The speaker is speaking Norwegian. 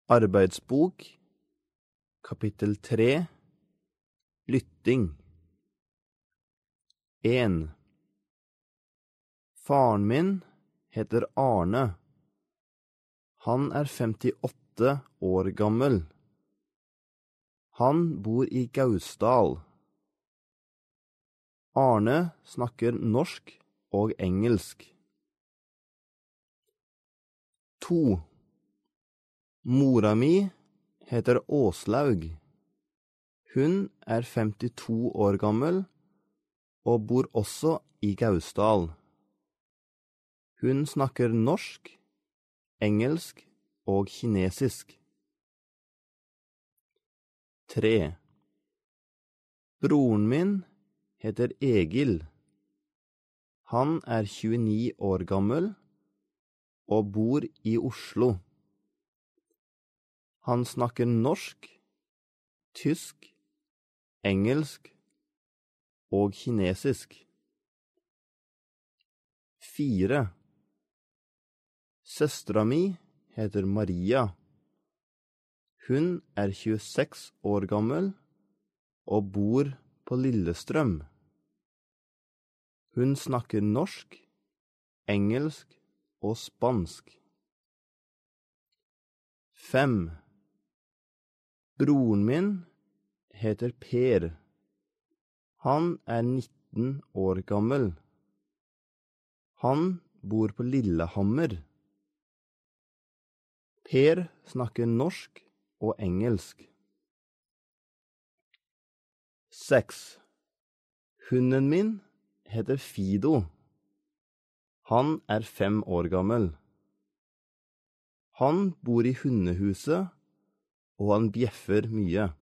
Arbeidsbok, kapittel 3, lytting. 1. Faren min heter Arne. Han er 58 år gammel. Han bor i Gausdal. Arne snakker norsk og engelsk. 2. Mora mi heter Åslaug. Hun er 52 år gammel og bor også i Gausdal. Hun snakker norsk, engelsk og kinesisk. 3. Broren min heter Egil. Han er 29 år gammel og bor i Oslo. Han snakker norsk, tysk, engelsk og kinesisk. 4. Søstera mi heter Maria. Hun er 26 år gammel og bor på Lillestrøm. Hun snakker norsk, engelsk og spansk. 5. Broren min heter Per. Han er 19 år gammel. Han bor på Lillehammer. Per snakker norsk og engelsk. 6. Hunden min heter Fido. Han er 5 år gammel. Han bor i hundehuset, og han bjeffer mye.